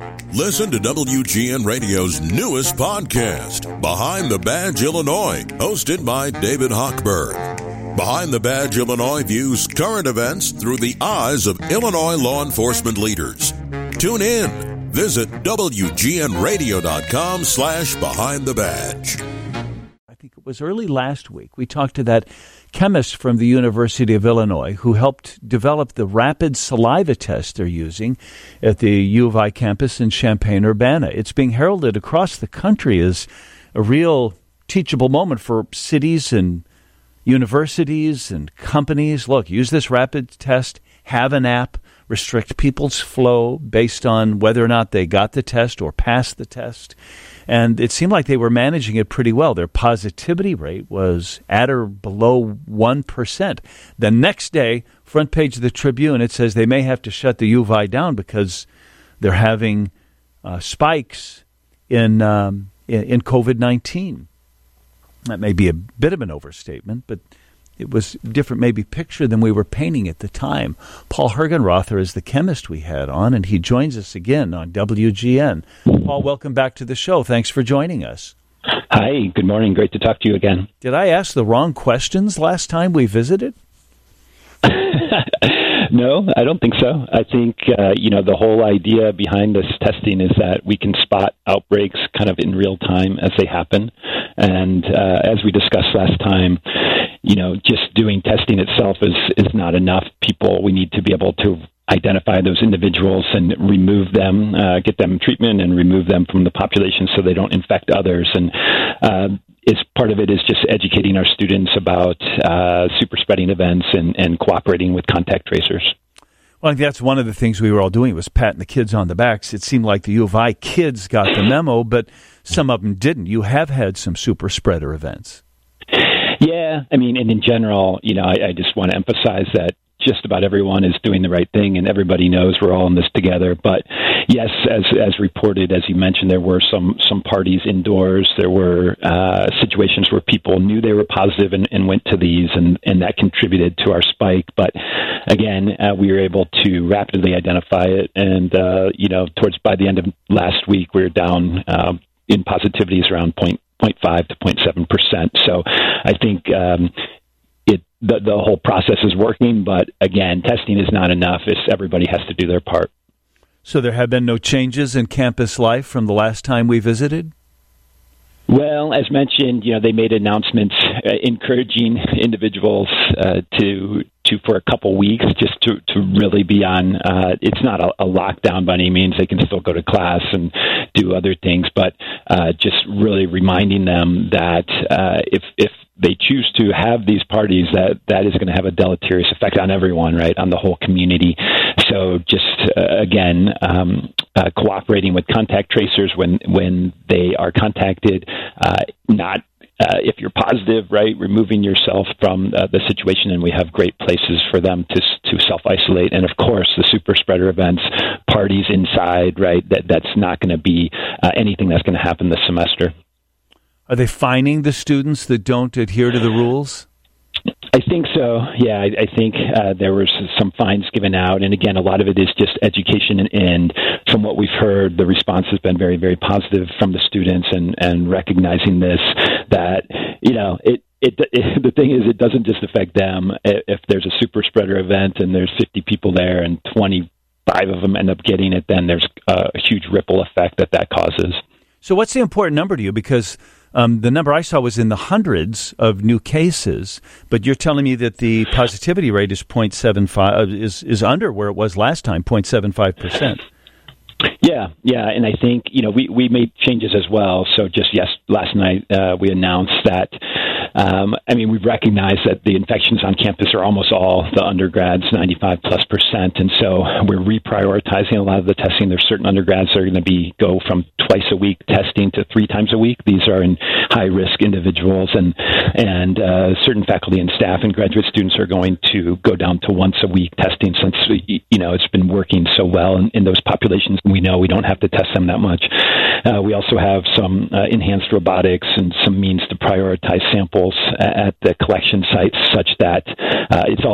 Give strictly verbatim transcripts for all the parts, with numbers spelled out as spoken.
Listen to W G N Radio's newest podcast, Behind the Badge Illinois, hosted by David Hochberg. Behind the Badge Illinois views current events through the eyes of Illinois law enforcement leaders. Tune in. Visit W G N radio dot com slash behind the badge. I think it was early last week. We talked to that chemist from the University of Illinois who helped develop the rapid saliva test they're using at the U of I campus in Champaign-Urbana. It's being heralded across the country as a real teachable moment for cities and universities and companies. Look, use this rapid test, have an app, restrict people's flow based on whether or not they got the test or passed the test. And it seemed like they were managing it pretty well. Their positivity rate was at or below one percent. The next day, front page of the Tribune, it says they may have to shut the U of I down because they're having uh, spikes in, um, in, in covid nineteen. That may be a bit of an overstatement, but it was a different maybe picture than we were painting at the time. Paul Hergenrother is the chemist we had on, and he joins us again on W G N. Paul, welcome back to the show. Thanks for joining us. Hi, good morning. Great to talk to you again. Did I ask the wrong questions last time we visited? No, I don't think so. I think, uh, you know, the whole idea behind this testing is that we can spot outbreaks kind of in real time as they happen. And uh, as we discussed last time, you know, just doing testing itself is, is not enough. People, we need to be able to identify those individuals and remove them, uh, get them treatment and remove them from the population so they don't infect others. And uh, is part of it is just educating our students about uh, super spreading events and, and cooperating with contact tracers. Well, I think that's one of the things we were all doing was patting the kids on the backs. It seemed like the U of I kids got the memo, but some of them didn't. You have had some super spreader events. Yeah, I mean, and in general, you know, I, I just want to emphasize that just about everyone is doing the right thing, and everybody knows we're all in this together. But yes, as as reported, as you mentioned, there were some some parties indoors. There were uh, situations where people knew they were positive and, and went to these, and, and that contributed to our spike. But again, uh, we were able to rapidly identify it, and uh, you know, towards by the end of last week, we were down uh, in positivities around point point five to point seven percent. So I think. Um, It the, the whole process is working, but again, testing is not enough. It's, everybody has to do their part. So there have been no changes in campus life from the last time we visited? Well, as mentioned, you know, they made announcements uh, encouraging individuals uh, to to for a couple weeks just to, to really be on. Uh, it's not a, a lockdown by any means. They can still go to class and do other things, but uh, just really reminding them that uh, if if they choose to have these parties, that that is going to have a deleterious effect on everyone, right, on the whole community. So just, uh, again, um, uh, cooperating with contact tracers when, when they are contacted, uh, not uh, if you're positive, right, removing yourself from uh, the situation, and we have great places for them to to self-isolate. And, of course, the super spreader events, parties inside, right, that that's not going to be uh, anything that's going to happen this semester. Are they fining the students that don't adhere to the rules? I think so. Yeah, I, I think uh, there was some fines given out. And again, a lot of it is just education. And, and from what we've heard, the response has been very, very positive from the students and, and recognizing this, that, you know, it, It, it, the thing is, it doesn't just affect them. If there's a super spreader event and there's fifty people there and twenty-five of them end up getting it, then there's a, a huge ripple effect that that causes. So what's the important number to you? Because um, the number I saw was in the hundreds of new cases, but you're telling me that the positivity rate is zero point seven five, is, is under where it was last time, zero point seven five percent. Yeah, yeah, and I think, you know, we, we made changes as well. So just yes, last night uh, we announced that, um, I mean, we've recognized that the infections on campus are almost all the undergrads, ninety-five plus percent, and so we're reprioritizing a lot of the testing. There's certain undergrads that are going to be go from twice a week testing to three times a week. These are in high-risk individuals, and and uh, certain faculty and staff and graduate students are going to go down to once a week testing since, you know, it's been working so well in, in those populations. We know we don't have to test them that much. Uh, we also have some uh, enhanced robotics and some means to prioritize samples at the collection sites such that uh, it's all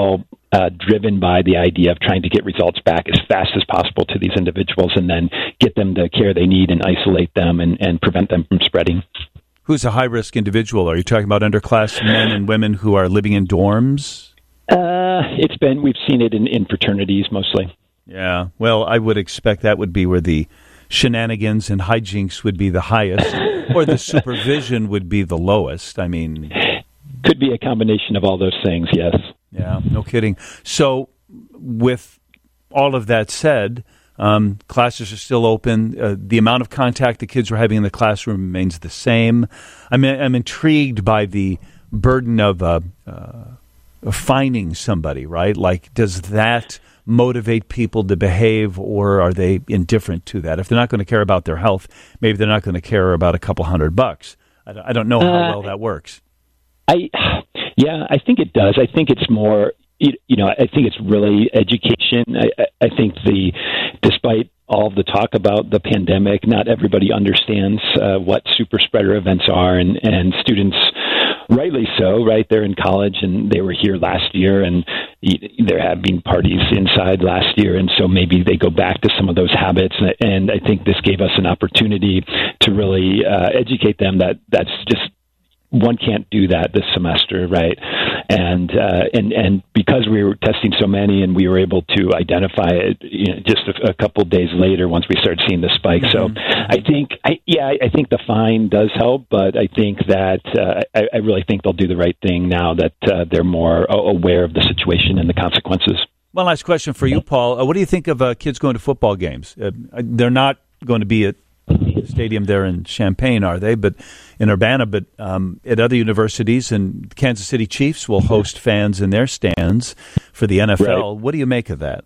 uh, driven by the idea of trying to get results back as fast as possible to these individuals and then get them the care they need and isolate them and, and prevent them from spreading. Who's a high-risk individual? Are you talking about underclass men and women who are living in dorms? Uh, it's been, we've seen it in, in fraternities mostly. Yeah, well, I would expect that would be where the shenanigans and hijinks would be the highest, or the supervision would be the lowest. I mean... Could be a combination of all those things, yes. Yeah, no kidding. So with all of that said, um, classes are still open. Uh, the amount of contact the kids are having in the classroom remains the same. I mean, I'm intrigued by the burden of, uh, uh, of finding somebody, right? Like, does that motivate people to behave, or are they indifferent to that? If they're not going to care about their health, maybe they're not going to care about a couple hundred bucks. I, I don't know how uh, well that works. I, yeah, I think it does. I think it's more, you, you know, I think it's really education. I, I think the, despite all of the talk about the pandemic, not everybody understands uh, what super spreader events are, and, and students, rightly so, right? They're in college and they were here last year, and there have been parties inside last year, and so maybe they go back to some of those habits. And I think this gave us an opportunity to really uh, educate them that that's just, one can't do that this semester, right? And uh, and and because we were testing so many, and we were able to identify it, you know, just a, a couple of days later once we started seeing the spike. Mm-hmm. So I think, I, yeah, I think the fine does help, but I think that uh, I, I really think they'll do the right thing now that uh, they're more aware of the situation and the consequences. One last question for you, Paul. Uh, what do you think of uh, kids going to football games? Uh, they're not going to be at the stadium there in Champaign, are they? But in Urbana, but um, at other universities, and Kansas City Chiefs will host fans in their stands for the N F L. Right. What do you make of that?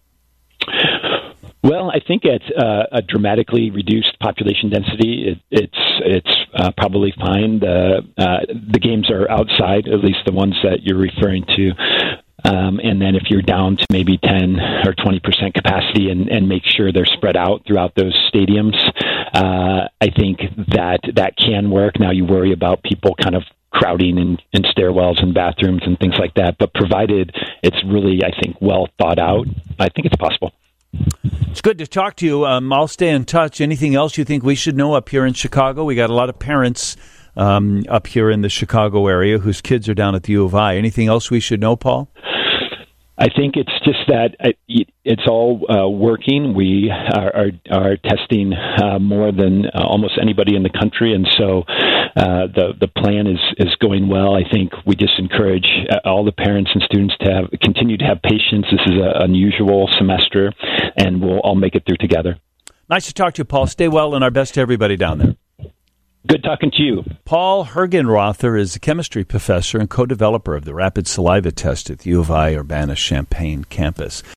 Well, I think at uh, a dramatically reduced population density, it, it's it's uh, probably fine. The uh, the games are outside, at least the ones that you're referring to. Um, and then if you're down to maybe ten or twenty percent capacity and, and make sure they're spread out throughout those stadiums, uh, I think that that can work. Now you worry about people kind of crowding in, in stairwells and bathrooms and things like that. But provided it's really, I think, well thought out, I think it's possible. It's good to talk to you. Um, I'll stay in touch. Anything else you think we should know up here in Chicago? We got a lot of parents um, up here in the Chicago area whose kids are down at the U of I. Anything else we should know, Paul? I think it's just that it's all uh, working. We are, are, are testing uh, more than uh, almost anybody in the country, and so uh, the the plan is, is going well. I think we just encourage all the parents and students to have continue to have patience. This is an unusual semester, and we'll all make it through together. Nice to talk to you, Paul. Stay well, and our best to everybody down there. Good talking to you. Paul Hergenrother is a chemistry professor and co-developer of the rapid saliva test at the U of I Urbana-Champaign campus.